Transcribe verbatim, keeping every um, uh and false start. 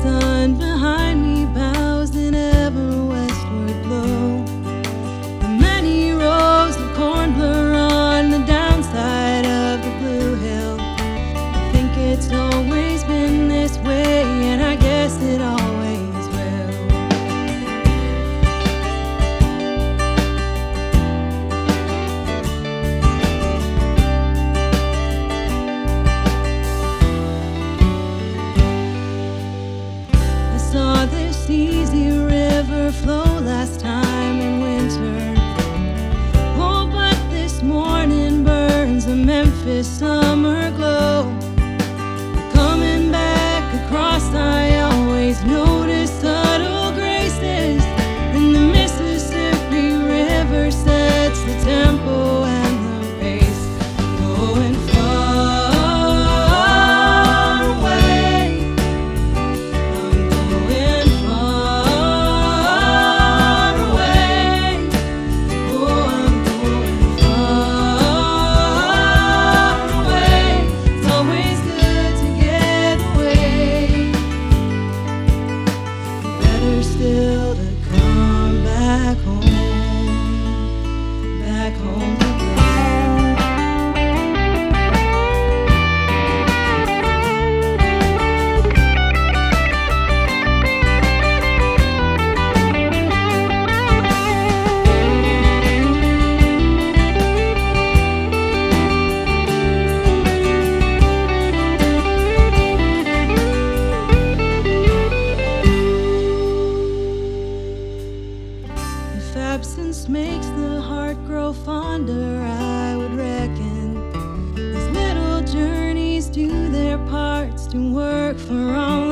sun behind me bows in ever westward glow. The many rows of corn blur on the downside of the blue hill. I think it's always been this way, and I guess it always will. I saw this easy river flow last time in winter. Oh, but this morning burns a Memphis summer glow. Coming back across, I always notice subtle graces. And the Mississippi River sets the tempo and the pace. Going far away, I'm going far away. Oh, I'm going far away. It's always good to get away. Better still to come back home, back home to If absence makes the heart grow fonder, I would reckon these little journeys do their parts to work for all